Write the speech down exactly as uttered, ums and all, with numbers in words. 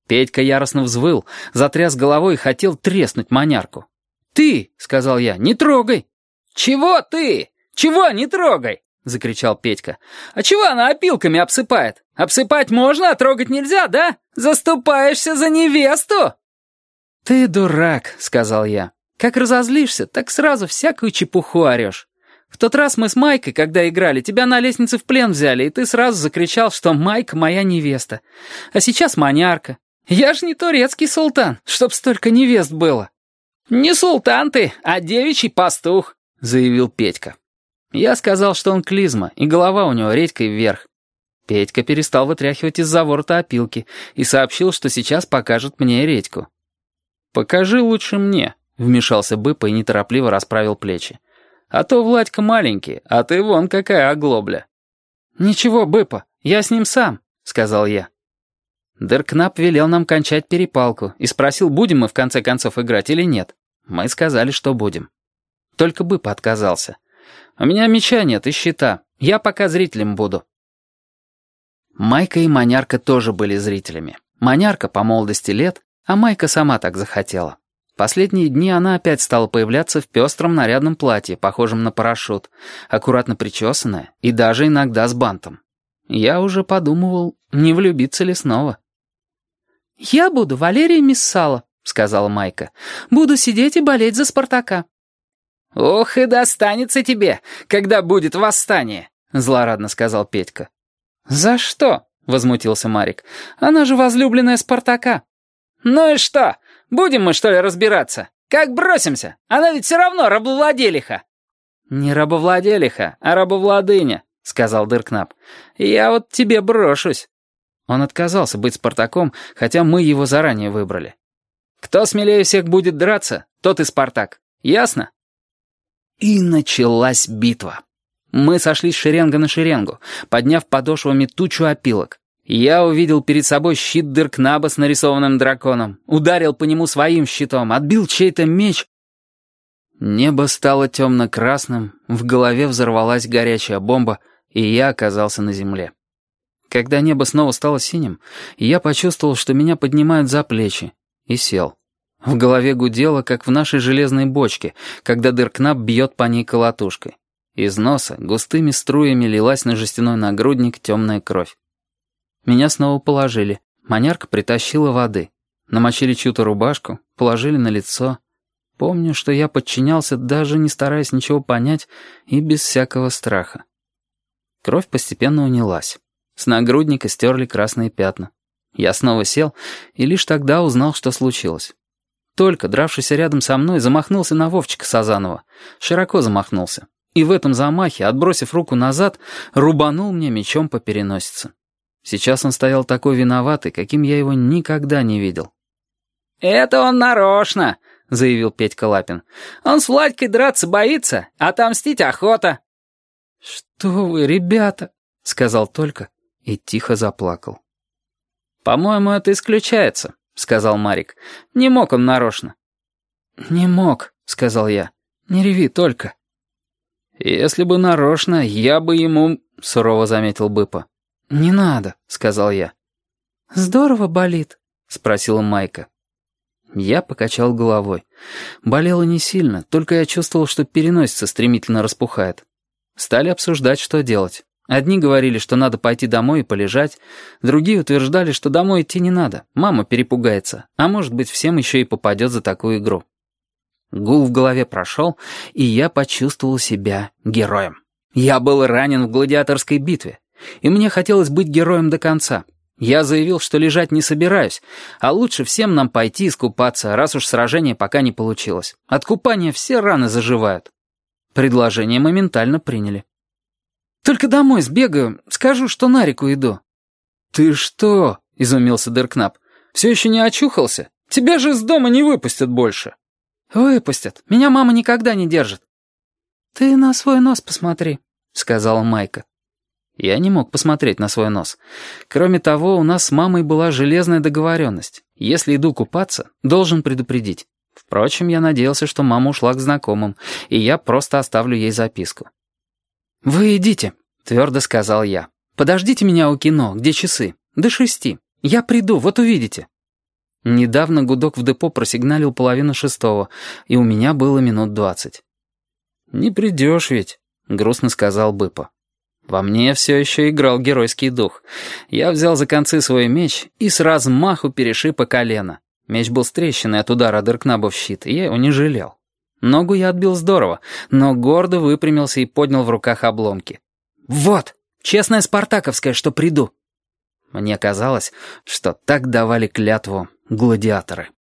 Петька яростно взвыл, затряс головой и хотел треснуть манярку. «Ты!» — сказал я, — «не трогай!» «Чего ты? Чего не трогай?» — закричал Петька. «А чего она опилками обсыпает? Обсыпать можно, а трогать нельзя, да? Заступаешься за невесту?» «Ты дурак», — сказал я. «Как разозлишься, так сразу всякую чепуху орешь. В тот раз мы с Майкой, когда играли, тебя на лестнице в плен взяли, и ты сразу закричал, что Майка моя невеста. А сейчас манярка. Я ж не турецкий султан, чтоб столько невест было». «Не султан ты, а девичий пастух», — заявил Петька. Я сказал, что он клизма, и голова у него редькой вверх. Петька перестал вытряхивать из-за ворота опилки и сообщил, что сейчас покажет мне редьку. «Покажи лучше мне», — вмешался Быпа и неторопливо расправил плечи. «А то Владька маленький, а ты вон какая оглобля». «Ничего, Быпа, я с ним сам», — сказал я. Деркнап велел нам кончать перепалку и спросил, будем мы в конце концов играть или нет. Мы сказали, что будем. Только Быпа отказался. «У меня меча нет и щита, я пока зрителем буду». Майка и Манярка тоже были зрителями. Манярка по молодости лет, а Майка сама так захотела. Последние дни она опять стала появляться в пестром нарядном платье, похожем на парашют, аккуратно причесанная и даже иногда с бантом. Я уже подумывал, не влюбиться ли снова. «Я буду Валерия Миссала», — сказала Майка. «Буду сидеть и болеть за Спартака». «Ох и достанется тебе, когда будет восстание», — злорадно сказал Петька. «За что?» — возмутился Марик. «Она же возлюбленная Спартака». «Ну и что? Будем мы, что ли, разбираться? Как бросимся? Она ведь все равно рабовладелиха». «Не рабовладелиха, а рабовладыня», — сказал Дыркнап. «Я вот тебе брошусь». Он отказался быть Спартаком, хотя мы его заранее выбрали. «Кто смелее всех будет драться, тот и Спартак. Ясно?» И началась битва. Мы сошлись шеренга на шеренгу, подняв подошвами тучу опилок. Я увидел перед собой щит Дыркнаба с нарисованным драконом, ударил по нему своим щитом, отбил чей-то меч. Небо стало темно-красным, в голове взорвалась горячая бомба, и я оказался на земле. Когда небо снова стало синим, я почувствовал, что меня поднимают за плечи, и сел. В голове гудело, как в нашей железной бочке, когда Дыркнаб бьет по ней колотушкой. Из носа густыми струями лилась на жестяной нагрудник темная кровь. Меня снова положили. Манярка притащила воды. Намочили чью-то рубашку, положили на лицо. Помню, что я подчинялся, даже не стараясь ничего понять и без всякого страха. Кровь постепенно унялась. С нагрудника стерли красные пятна. Я снова сел и лишь тогда узнал, что случилось. Только дравшийся рядом со мной замахнулся на Вовчика Сазанова. Широко замахнулся. И в этом замахе, отбросив руку назад, рубанул мне мечом по переносице. Сейчас он стоял такой виноватый, каким я его никогда не видел. «Это он нарочно», — заявил Петька Лапин. «Он с Владькой драться боится, а отомстить охота». «Что вы, ребята», — сказал только и тихо заплакал. «По-моему, это исключается», — сказал Марик. «Не мог он нарочно». «Не мог», — сказал я. «Не реви только». «Если бы нарочно, я бы ему...» — сурово заметил Быпа. «Не надо», — сказал я. «Здорово болит?» — спросила Майка. Я покачал головой. Болело не сильно, только я чувствовал, что переносица стремительно распухает. Стали обсуждать, что делать. Одни говорили, что надо пойти домой и полежать, другие утверждали, что домой идти не надо, мама перепугается, а может быть, всем еще и попадет за такую игру. Гул в голове прошел, и я почувствовал себя героем. Я был ранен в гладиаторской битве, и мне хотелось быть героем до конца. Я заявил, что лежать не собираюсь, а лучше всем нам пойти искупаться, раз уж сражение пока не получилось. От купания все раны заживают. Предложение моментально приняли. «Только домой сбегаю, скажу, что на реку иду». «Ты что?» — изумился Дыркнап. «Все еще не очухался? Тебя же из дома не выпустят больше». «Выпустят. Меня мама никогда не держит». «Ты на свой нос посмотри», — сказала Майка. Я не мог посмотреть на свой нос. Кроме того, у нас с мамой была железная договоренность. Если иду купаться, должен предупредить. Впрочем, я надеялся, что мама ушла к знакомым, и я просто оставлю ей записку. «Вы идите», — твердо сказал я. «Подождите меня у кино, где часы. До шести. Я приду, вот увидите». Недавно гудок в депо просигналил половину шестого, и у меня было минут двадцать. «Не придешь ведь», — грустно сказал Быпа. Во мне все еще играл геройский дух. Я взял за концы свой меч и с размаху перешиб по колено. Меч был с трещиной от удара Деркнаба в щит, и я его не жалел. Ногу я отбил здорово, но гордо выпрямился и поднял в руках обломки. «Вот, честная спартаковская, что приду». Мне казалось, что так давали клятву гладиаторы.